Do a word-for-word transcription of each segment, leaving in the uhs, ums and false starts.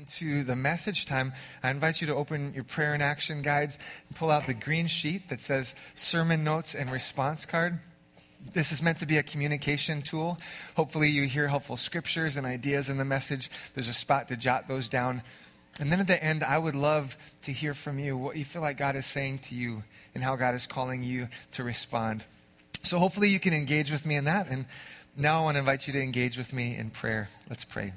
Into the message time, I invite you to open your prayer and action guides and pull out the green sheet that says sermon notes and response card. This is meant to be a communication tool. Hopefully you hear helpful scriptures and ideas in the message. There's a spot to jot those down. And then at the end, I would love to hear from you what you feel like God is saying to you and how God is calling you to respond. So hopefully you can engage with me in that. And now I want to invite you to engage with me in prayer. Let's pray.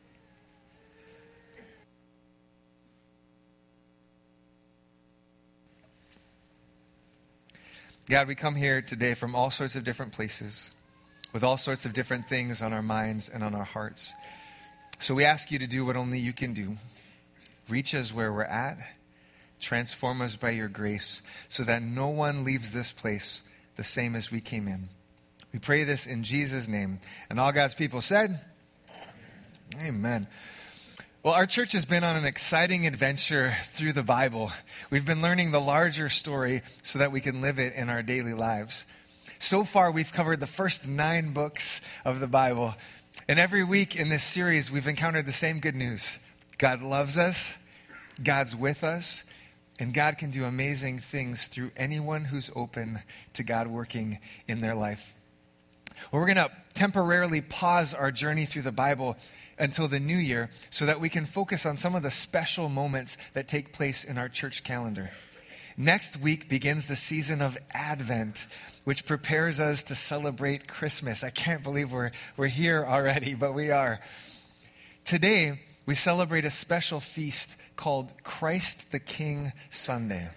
God, we come here today from all sorts of different places, with all sorts of different things on our minds and on our hearts. So we ask you to do what only you can do. Reach us where we're at. Transform us by your grace so that no one leaves this place the same as we came in. We pray this in Jesus' name. And all God's people said, Amen. Amen. Well, our church has been on an exciting adventure through the Bible. We've been learning the larger story so that we can live it in our daily lives. So far, we've covered the first nine books of the Bible. And every week in this series, we've encountered the same good news. God loves us, God's with us, and God can do amazing things through anyone who's open to God working in their life. Well, we're going to temporarily pause our journey through the Bible until the new year so that we can focus on some of the special moments that take place in our church calendar. Next week begins the season of Advent, which prepares us to celebrate Christmas. I can't believe we're, we're here already, but we are. Today, we celebrate a special feast called Christ the King Sunday.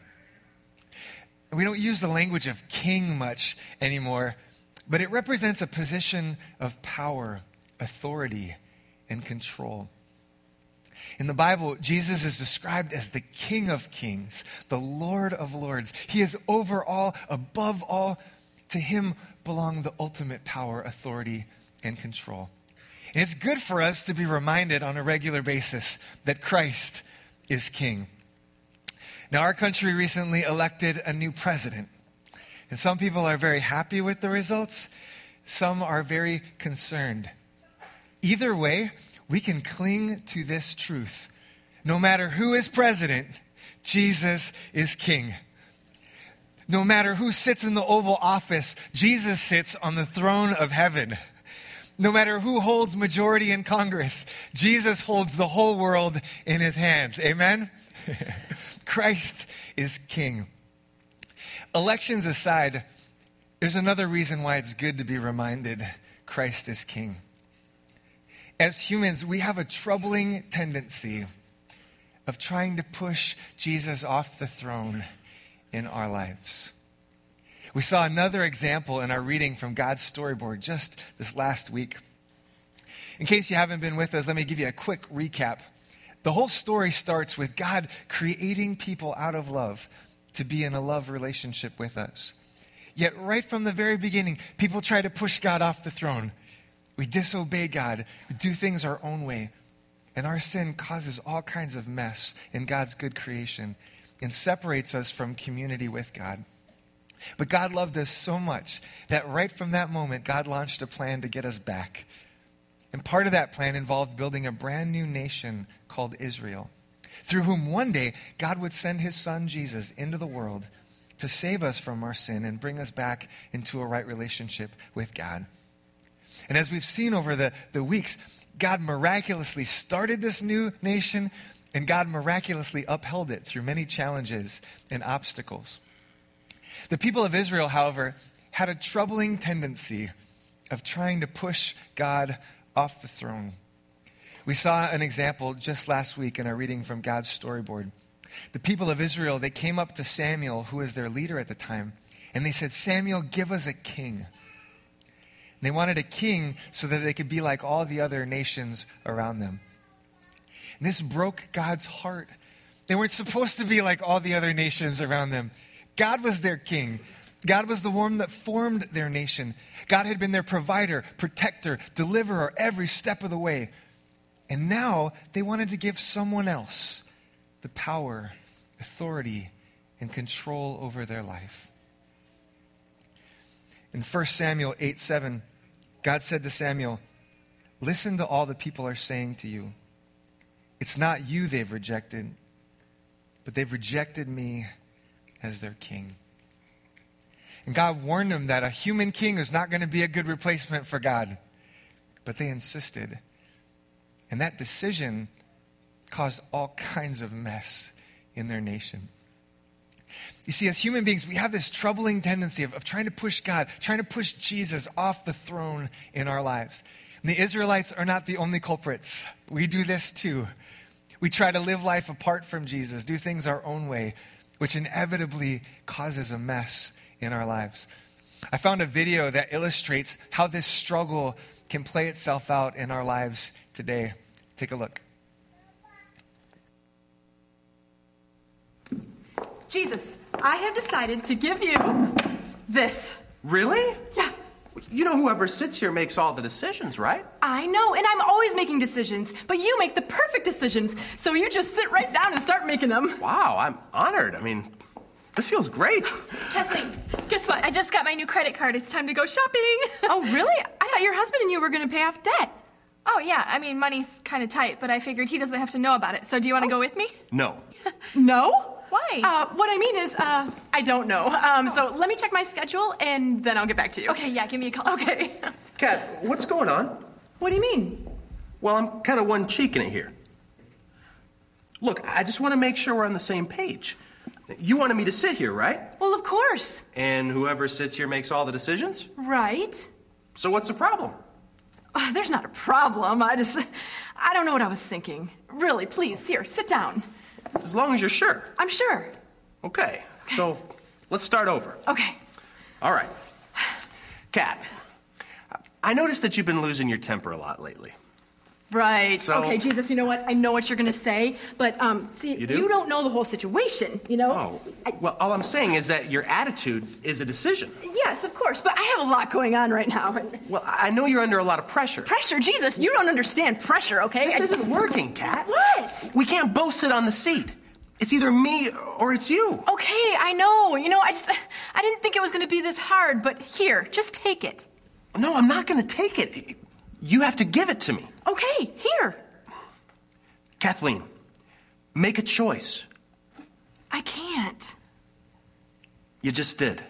We don't use the language of king much anymore, but it represents a position of power, authority, and control. In the Bible, Jesus is described as the King of Kings, the Lord of Lords. He is over all, above all. To him belong the ultimate power, authority, and control. And it's good for us to be reminded on a regular basis that Christ is King. Now, our country recently elected a new president. And some people are very happy with the results. Some are very concerned. Either way, we can cling to this truth. No matter who is president, Jesus is King. No matter who sits in the Oval Office, Jesus sits on the throne of heaven. No matter who holds majority in Congress, Jesus holds the whole world in his hands. Amen? Christ is King. Elections aside, there's another reason why it's good to be reminded Christ is King. As humans, we have a troubling tendency of trying to push Jesus off the throne in our lives. We saw another example in our reading from God's storyboard just this last week. In case you haven't been with us, let me give you a quick recap. The whole story starts with God creating people out of love to be in a love relationship with us. Yet right from the very beginning, people try to push God off the throne. We disobey God. We do things our own way. And our sin causes all kinds of mess in God's good creation and separates us from community with God. But God loved us so much that right from that moment, God launched a plan to get us back. And part of that plan involved building a brand new nation called Israel, through whom one day God would send his son Jesus into the world to save us from our sin and bring us back into a right relationship with God. And as we've seen over the, the weeks, God miraculously started this new nation, and God miraculously upheld it through many challenges and obstacles. The people of Israel, however, had a troubling tendency of trying to push God off the throne. We saw an example just last week in our reading from God's storyboard. The people of Israel, they came up to Samuel, who was their leader at the time, and they said, "Samuel, give us a king." And they wanted a king so that they could be like all the other nations around them. And this broke God's heart. They weren't supposed to be like all the other nations around them. God was their king. God was the one that formed their nation. God had been their provider, protector, deliverer every step of the way. And now they wanted to give someone else the power, authority, and control over their life. In First Samuel eight seven, God said to Samuel, "Listen to all the people are saying to you. It's not you they've rejected, but they've rejected me as their king. And God warned them that a human king is not going to be a good replacement for God. But they insisted. And that decision caused all kinds of mess in their nation. You see, as human beings, we have this troubling tendency of, of trying to push God, trying to push Jesus off the throne in our lives. And the Israelites are not the only culprits. We do this too. We try to live life apart from Jesus, do things our own way, which inevitably causes a mess in our lives. I found a video that illustrates how this struggle can play itself out in our lives today. Take a look. Jesus, I have decided to give you this. Really? Yeah. You know whoever sits here makes all the decisions, right? I know, and I'm always making decisions, but you make the perfect decisions, so you just sit right down and start making them. Wow, I'm honored. I mean, this feels great. Kathleen, guess what? I just got my new credit card. It's time to go shopping. Oh, really? I thought your husband and you were going to pay off debt. Oh, yeah. I mean, money's kind of tight, but I figured he doesn't have to know about it. So do you want to Oh. go with me? No. No? Why? Uh, what I mean is, uh, I don't know. Um, so let me check my schedule, and then I'll get back to you. Okay, yeah, give me a call. Okay. Kat, what's going on? What do you mean? Well, I'm kind of one cheeking it here. Look, I just want to make sure we're on the same page. You wanted me to sit here, right? Well, of course. And whoever sits here makes all the decisions? Right. So what's the problem? Uh, there's not a problem. I just, I don't know what I was thinking. Really, please, here, sit down. As long as you're sure. I'm sure. Okay, so let's start over. Okay. All right. Kat, I noticed that you've been losing your temper a lot lately. Right. So- Okay, Jesus, you know what? I know what you're going to say, but, um, see, You do? don't know the whole situation, you know? Oh, I, well, all I'm saying is that your attitude is a decision. yes, of course, but I have a lot going on right now. Well, I know you're under a lot of pressure. Pressure, Jesus, you don't understand pressure, okay? This I- isn't working, Kat. What? We can't both sit on the seat. It's either me or it's you. Okay, I know. You know, I just, I didn't think it was going to be this hard, but here, just take it. No, I'm not going to take it. You have to give it to me. Okay, here. Kathleen, make a choice. I can't. You just did.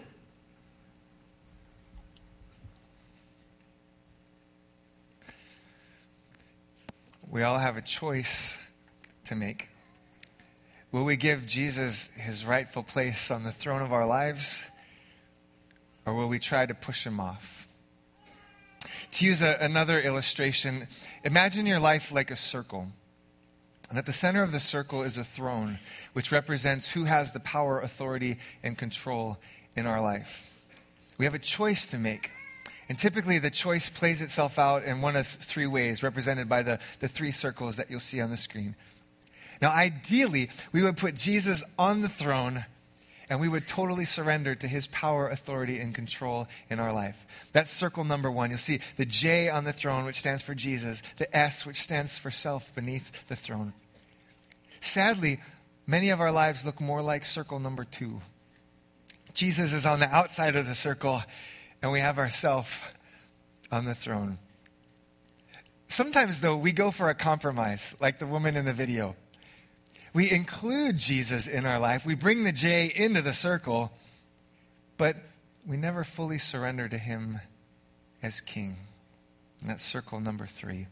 We all have a choice to make. Will we give Jesus his rightful place on the throne of our lives, or will we try to push him off? To use a, another illustration, imagine your life like a circle. And at the center of the circle is a throne, which represents who has the power, authority, and control in our life. We have a choice to make. And typically the choice plays itself out in one of three ways, represented by the, the three circles that you'll see on the screen. Now, ideally, we would put Jesus on the throne and we would totally surrender to his power, authority, and control in our life. That's circle number one. You'll see the J on the throne, which stands for Jesus, the S, which stands for self beneath the throne. Sadly, many of our lives look more like circle number two. Jesus is on the outside of the circle, and we have ourself on the throne. Sometimes, though, we go for a compromise, like the woman in the video. We include Jesus in our life. We bring the J into the circle, but we never fully surrender to him as king. And that's circle number three.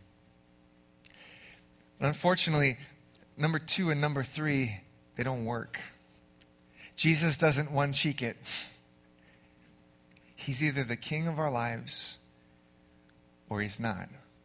But unfortunately, number two and number three, they don't work. Jesus doesn't one cheek it. He's either the king of our lives or he's not.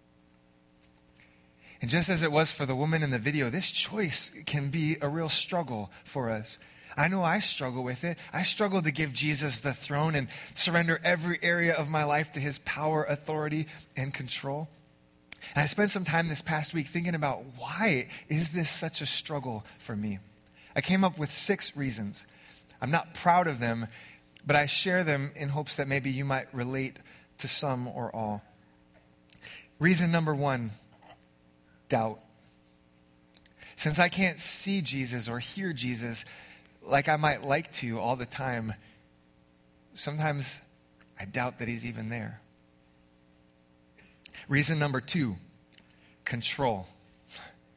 And just as it was for the woman in the video, this choice can be a real struggle for us. I know I struggle with it. I struggle to give Jesus the throne and surrender every area of my life to his power, authority, and control. And I spent some time this past week thinking about why is this such a struggle for me? I came up with six reasons. I'm not proud of them, but I share them in hopes that maybe you might relate to some or all. Reason number one, doubt. Since I can't see Jesus or hear Jesus like I might like to all the time, sometimes I doubt that he's even there. Reason number two, control.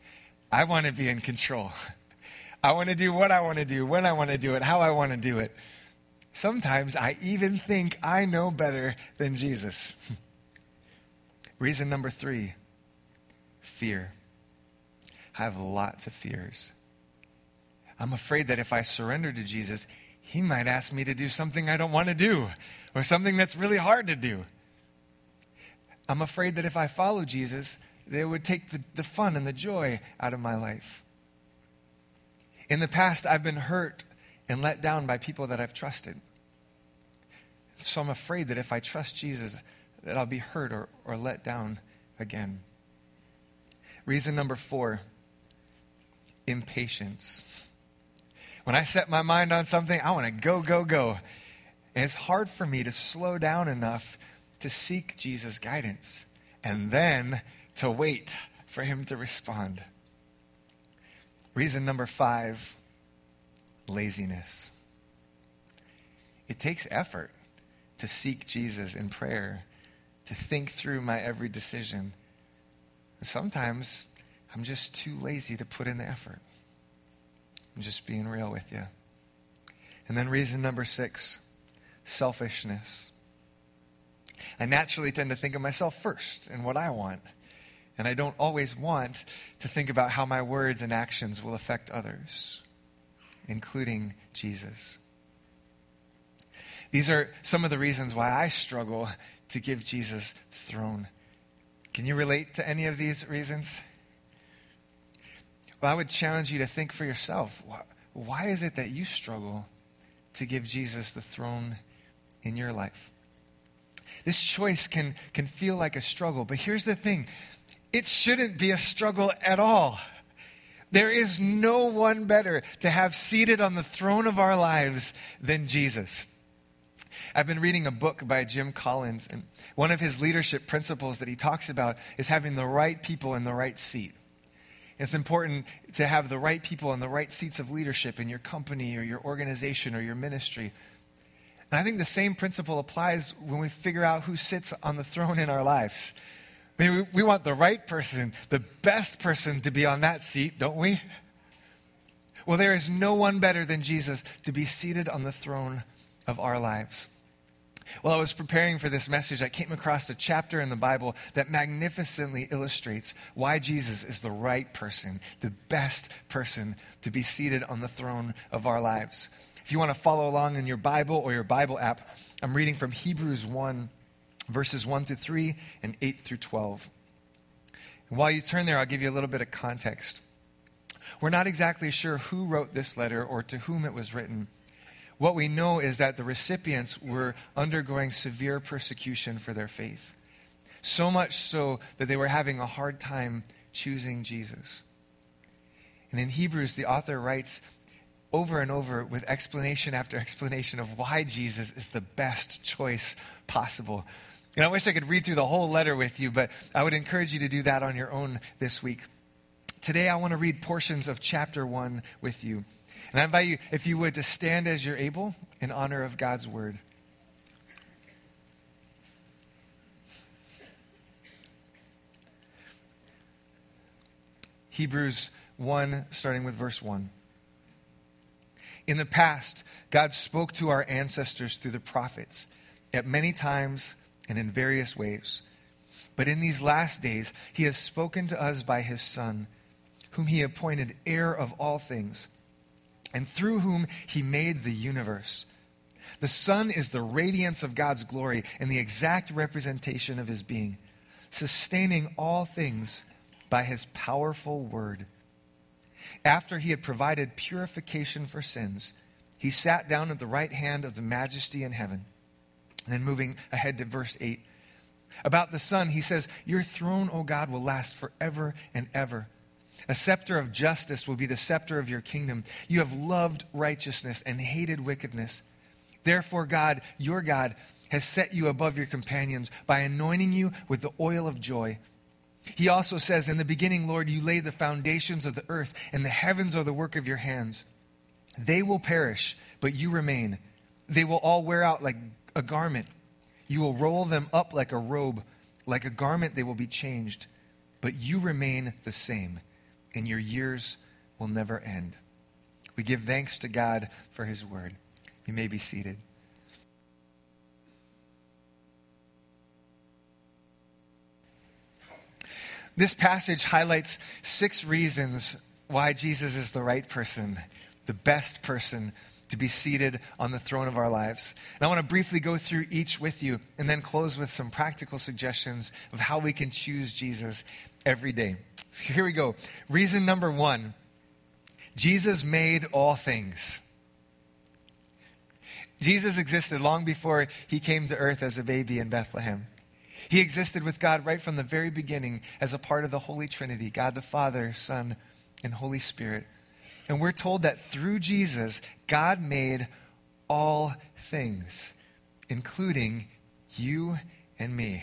I want to be in control. I want to do what I want to do, when I want to do it, how I want to do it. Sometimes I even think I know better than Jesus. Reason number three, fear. I have lots of fears. I'm afraid that if I surrender to Jesus, he might ask me to do something I don't want to do, or something that's really hard to do. I'm afraid that if I follow Jesus, they would take the, the fun and the joy out of my life. In the past, I've been hurt and let down by people that I've trusted. So I'm afraid that if I trust Jesus, that I'll be hurt or, or let down again. Reason number four, impatience. When I set my mind on something, I want to go, go, go. And it's hard for me to slow down enough to seek Jesus' guidance and then to wait for him to respond. Reason number five, laziness. It takes effort to seek Jesus in prayer, to think through my every decision. Sometimes I'm just too lazy to put in the effort. I'm just being real with you. And then reason number six, selfishness. I naturally tend to think of myself first and what I want. And I don't always want to think about how my words and actions will affect others, including Jesus. These are some of the reasons why I struggle to give Jesus the throne. Can you relate to any of these reasons? Well, I would challenge you to think for yourself. Why is it that you struggle to give Jesus the throne in your life? This choice can, can feel like a struggle, but here's the thing. It shouldn't be a struggle at all. There is no one better to have seated on the throne of our lives than Jesus. I've been reading a book by Jim Collins, and one of his leadership principles that he talks about is having the right people in the right seat. It's important to have the right people in the right seats of leadership in your company or your organization or your ministry. And I think the same principle applies when we figure out who sits on the throne in our lives. I mean, we, we want the right person, the best person to be on that seat, don't we? Well, there is no one better than Jesus to be seated on the throne of our lives. While I was preparing for this message, I came across a chapter in the Bible that magnificently illustrates why Jesus is the right person, the best person to be seated on the throne of our lives. If you want to follow along in your Bible or your Bible app, I'm reading from Hebrews one, verses one through three and eight through twelve. And while you turn there, I'll give you a little bit of context. We're not exactly sure who wrote this letter or to whom it was written. What we know is that the recipients were undergoing severe persecution for their faith. So much so that they were having a hard time choosing Jesus. And in Hebrews, the author writes over and over with explanation after explanation of why Jesus is the best choice possible. And I wish I could read through the whole letter with you, but I would encourage you to do that on your own this week. Today, I want to read portions of chapter one with you. And I invite you, if you would, to stand as you're able in honor of God's word. Hebrews one, starting with verse one. In the past, God spoke to our ancestors through the prophets at many times and in various ways. But in these last days, he has spoken to us by his Son, whom he appointed heir of all things, and through whom he made the universe. The Son is the radiance of God's glory and the exact representation of his being, sustaining all things by his powerful word. After he had provided purification for sins, he sat down at the right hand of the Majesty in heaven. And then moving ahead to verse eight. About the Son, he says, "Your throne, O God, will last forever and ever. A scepter of justice will be the scepter of your kingdom. You have loved righteousness and hated wickedness. Therefore, God, your God, has set you above your companions by anointing you with the oil of joy." He also says, "In the beginning, Lord, you laid the foundations of the earth, and the heavens are the work of your hands. They will perish, but you remain. They will all wear out like a garment. You will roll them up like a robe. Like a garment, they will be changed. But you remain the same. and your years will never end. We give thanks to God for his word. You may be seated. This passage highlights six reasons why Jesus is the right person, the best person to be seated on the throne of our lives. And I want to briefly go through each with you and then close with some practical suggestions of how we can choose Jesus every day. So here we go. Reason number one, Jesus made all things. Jesus existed long before he came to earth as a baby in Bethlehem. He existed with God right from the very beginning as a part of the Holy Trinity, God the Father, Son, and Holy Spirit. And we're told that through Jesus, God made all things, including you and me.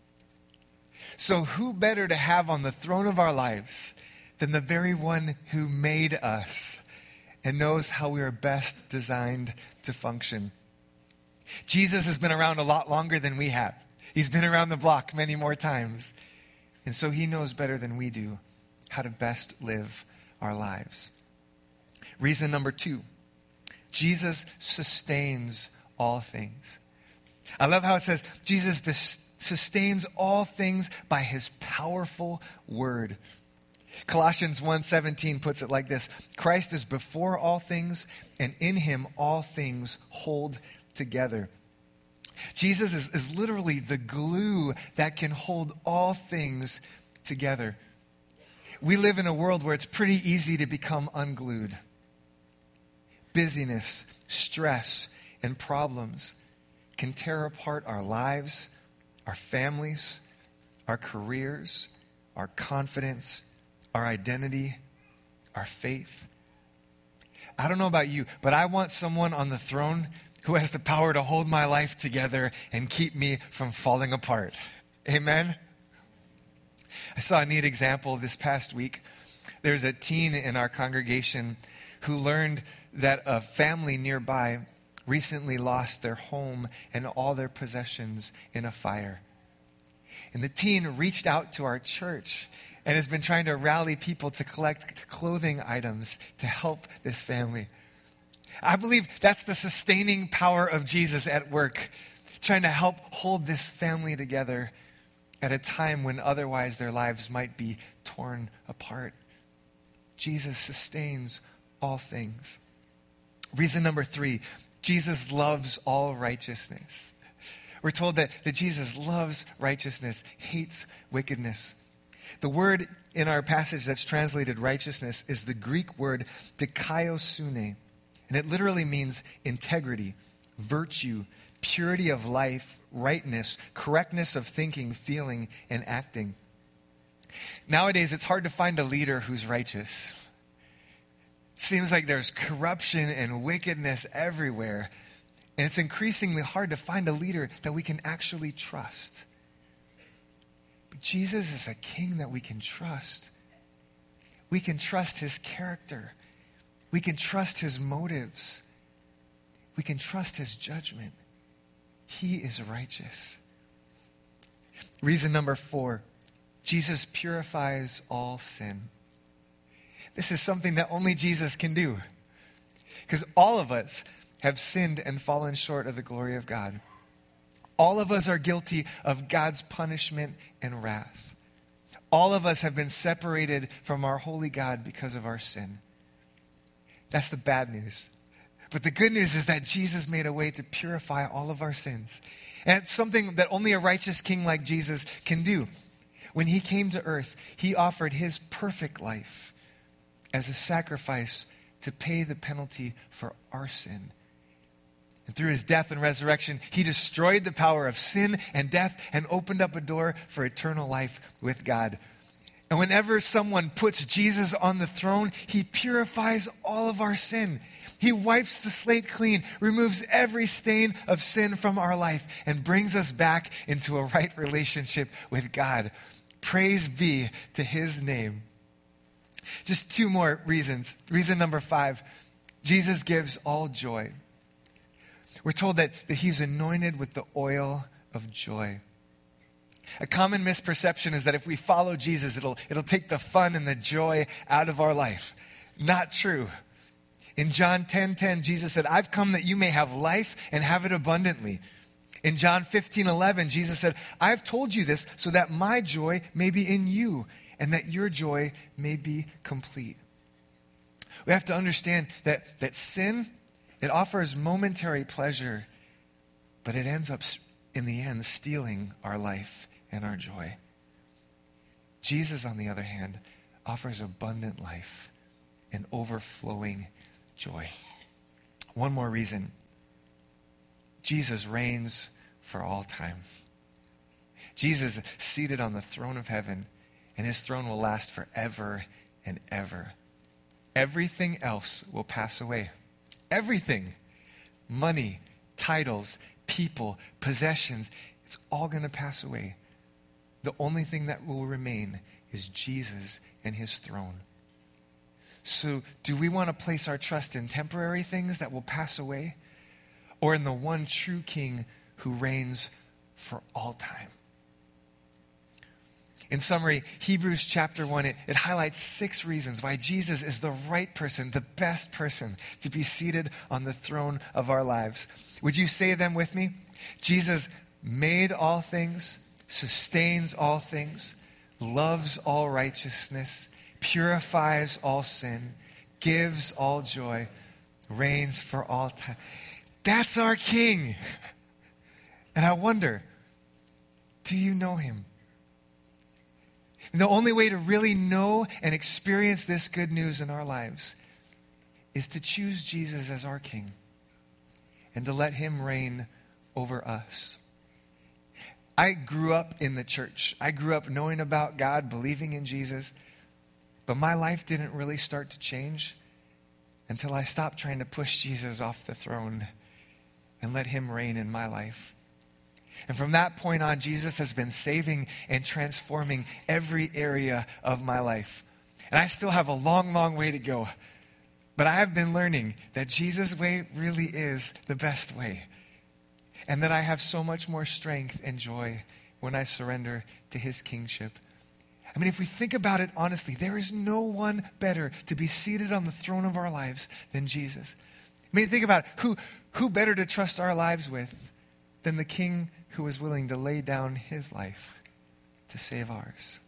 So who better to have on the throne of our lives than the very one who made us and knows how we are best designed to function? Jesus has been around a lot longer than we have. He's been around the block many more times. And so he knows better than we do how to best live our lives. Reason number two, Jesus sustains all things. I love how it says Jesus dis- sustains all things by his powerful word. Colossians one seventeen puts it like this: Christ is before all things, and in him all things hold together. Jesus is, is literally the glue that can hold all things together. We live in a world where it's pretty easy to become unglued. Busyness, stress, and problems can tear apart our lives, our families, our careers, our confidence, our identity, our faith. I don't know about you, but I want someone on the throne who has the power to hold my life together and keep me from falling apart. Amen? I saw a neat example this past week. There's a teen in our congregation who learned that a family nearby recently lost their home and all their possessions in a fire. And the teen reached out to our church and has been trying to rally people to collect clothing items to help this family. I believe that's the sustaining power of Jesus at work, trying to help hold this family together at a time when otherwise their lives might be torn apart. Jesus sustains all things. Reason number three, Jesus loves all righteousness. We're told that, that Jesus loves righteousness, hates wickedness. The word in our passage that's translated righteousness is the Greek word dikaiosune. And it literally means integrity, virtue, purity of life, rightness, correctness of thinking, feeling, and acting. Nowadays, it's hard to find a leader who's righteous. It seems like there's corruption and wickedness everywhere. And it's increasingly hard to find a leader that we can actually trust. But Jesus is a king that we can trust. We can trust his character. We can trust his motives. We can trust his judgment. He is righteous. Reason number four, Jesus purifies all sin. This is something that only Jesus can do, because all of us have sinned and fallen short of the glory of God. All of us are guilty of God's punishment and wrath. All of us have been separated from our holy God because of our sin. That's the bad news. But the good news is that Jesus made a way to purify all of our sins. And it's something that only a righteous king like Jesus can do. When he came to earth, he offered his perfect life as a sacrifice to pay the penalty for our sin. And through his death and resurrection, he destroyed the power of sin and death and opened up a door for eternal life with God. And whenever someone puts Jesus on the throne, he purifies all of our sin. He wipes the slate clean, removes every stain of sin from our life, and brings us back into a right relationship with God. Praise be to his name. Just two more reasons. Reason number five, Jesus gives all joy. We're told that, that he's anointed with the oil of joy. A common misperception is that if we follow Jesus, it'll, it'll take the fun and the joy out of our life. Not true. In John ten ten, Jesus said, I've come that you may have life and have it abundantly. In John fifteen eleven, Jesus said, I've told you this so that my joy may be in you and that your joy may be complete. We have to understand that, that sin, it offers momentary pleasure, but it ends up, in the end, stealing our life and our joy. Jesus, on the other hand, offers abundant life and overflowing joy. One more reason. Jesus reigns for all time. Jesus is seated on the throne of heaven, and his throne will last forever and ever. Everything else will pass away. Everything. Money, titles, people, possessions, it's all going to pass away. The only thing that will remain is Jesus and his throne. So, do we want to place our trust in temporary things that will pass away, or in the one true King who reigns for all time? In summary, Hebrews chapter one, it, it highlights six reasons why Jesus is the right person, the best person to be seated on the throne of our lives. Would you say them with me? Jesus made all things, sustains all things, loves all righteousness, purifies all sin, gives all joy, reigns for all time. That's our King. And I wonder, do you know him? And the only way to really know and experience this good news in our lives is to choose Jesus as our King and to let him reign over us. I grew up in the church. I grew up knowing about God, believing in Jesus, but my life didn't really start to change until I stopped trying to push Jesus off the throne and let him reign in my life. And from that point on, Jesus has been saving and transforming every area of my life. And I still have a long, long way to go. But I have been learning that Jesus' way really is the best way. And that I have so much more strength and joy when I surrender to his kingship. I mean, if we think about it honestly, there is no one better to be seated on the throne of our lives than Jesus. I mean, think about it. Who, who better to trust our lives with than the King who was willing to lay down his life to save ours?